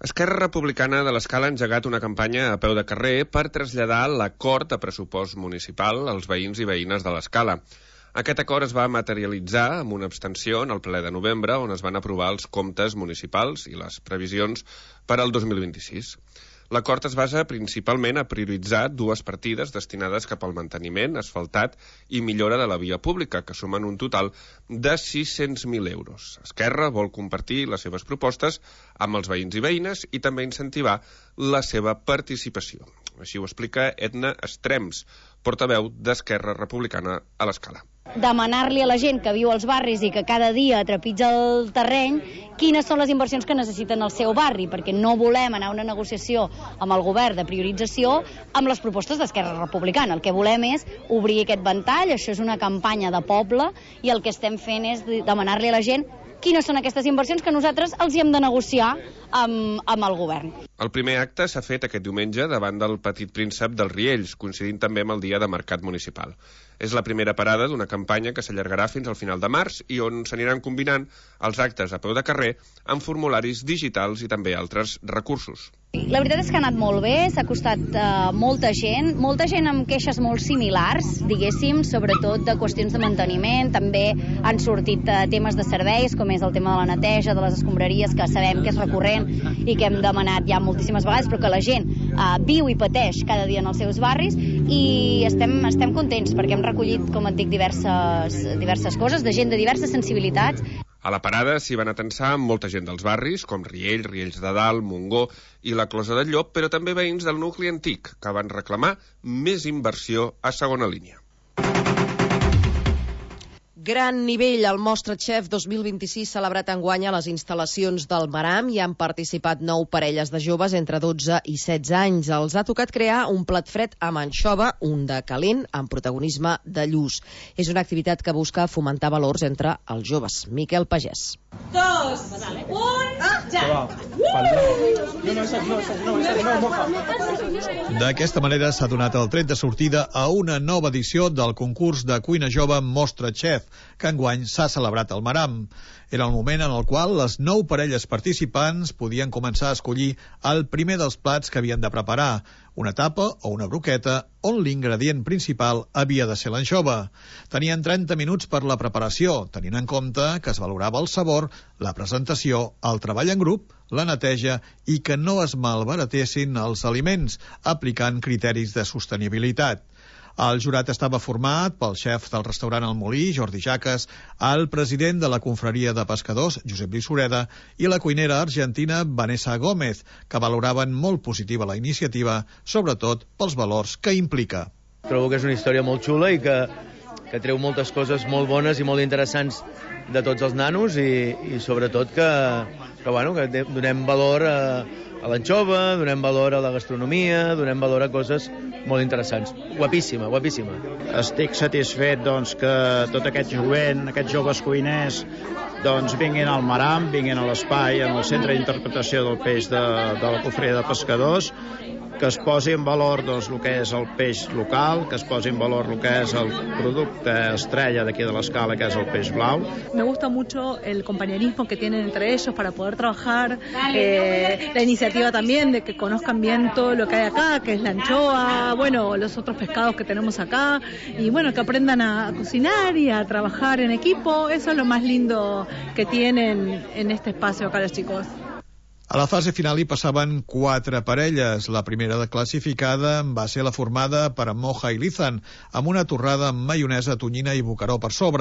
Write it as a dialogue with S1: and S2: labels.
S1: Esquerra Republicana de l'Escala ha engegat una campanya a peu de carrer per traslladar l'acord de pressupost municipal als veïns i veïnes de l'Escala. Aquest acord es va materialitzar amb una abstenció en el ple de novembre, on es van aprovar els comptes municipals i les previsions per al 2026. L'acord es basa principalment a prioritzar dues partides destinades cap al manteniment, asfaltat i millora de la via pública, que sumen un total de 600.000 euros. Esquerra vol compartir les seves propostes amb els veïns i veïnes i també incentivar la seva participació. Així ho explica Edna Estrems, portaveu d'Esquerra Republicana a l'Escala.
S2: Demanar-li a la gent que viu als barris i que cada dia trepitja el terreny quines són les inversions que necessiten al seu barri, perquè no volem anar a una negociació amb el govern de priorització amb les propostes d'Esquerra Republicana. El que volem és obrir aquest ventall, això és una campanya de poble i el que estem fent és demanar-li a la gent quines són aquestes inversions que nosaltres els hi hem de negociar amb el govern.
S1: El primer acte s'ha fet aquest diumenge davant del Petit Príncep dels Riells, coincidint també amb el dia de mercat municipal. És la primera parada d'una campanya que s'allargarà fins al final de març i on s'aniran combinant els actes a peu de carrer amb formularis digitals i també altres recursos.
S2: La veritat és que ha anat molt bé, s'ha costat molta gent amb queixes molt similars, diguéssim, sobretot de qüestions de manteniment. També han sortit temes de serveis, com és el tema de la neteja, de les escombraries, que sabem que és recurrent i que hem demanat ja moltíssimes vegades, però que la gent viu i pateix cada dia en els seus barris, i estem contents perquè hem recollit, com et dic, diverses coses, de gent de diverses sensibilitats.
S1: A la parada s'hi van atensar molta gent dels barris, com Riells, Riells de Dalt, Montgó i la Closa del Llop, però també veïns del nucli antic, que van reclamar més inversió a segona línia.
S3: Gran nivell al MasterChef 2026 celebrat enguany a les instal·lacions del Maram. Hi han participat 9 parelles de joves entre 12 i 16 anys. Els ha tocat crear un plat fred amb anxova, un de calent, amb protagonisme de lluç. És una activitat que busca fomentar valors entre els joves. Miquel Pagès.
S4: 2, 1, ja!
S5: D'aquesta manera s'ha donat el tret de sortida a una nova edició del concurs de cuina jove MasterChef, que enguany s'ha celebrat al Maram. Era el moment en el qual les 9 parelles participants podien començar a escollir el primer dels plats que havien de preparar, una tapa o una broqueta, on l'ingredient principal havia de ser l'anxova. Tenien 30 minuts per la preparació, tenint en compte que es valorava el sabor, la presentació, el treball en grup, la neteja i que no es malbaratessin els aliments, aplicant criteris de sostenibilitat. El jurat estava format pel xef del restaurant El Molí, Jordi Jaques, el president de la confraria de pescadors, Josep Lluís Sureda, i la cuinera argentina Vanessa Gómez, que valoraven molt positiva la iniciativa, sobretot pels valors que implica.
S6: Trobo que és una història molt xula i que treu moltes coses molt bones i molt interessants de tots els nanos i sobretot que donem valor a l'anxova, donem valor a la gastronomia, donem valor a coses molt interessants. Guapíssima, guapíssima.
S7: Estic satisfet que tot aquest jovent, aquests joves cuiners, vinguin al Maram, vinguin a l'espai, en el centre d'interpretació del peix de la confraria de pescadors, que es posi en valor el que és el peix local, que es posi en valor el que és el producte estrella d'aquí de l'Escala, que és el peix blau.
S8: Me gusta mucho el compañerismo que tienen entre ellos para poder trabajar, la iniciativa también de que conozcan bien todo lo que hay acá, que es la anchoa, los otros pescados que tenemos acá, y que aprendan a cocinar y a trabajar en equipo. Eso es lo más lindo que tienen en este espacio acá los chicos.
S5: A la fase final hi passaven 4 parelles. La primera classificada va ser la formada per Moja i Lizan, amb una torrada amb maionesa, tonyina i bocaró per sobre.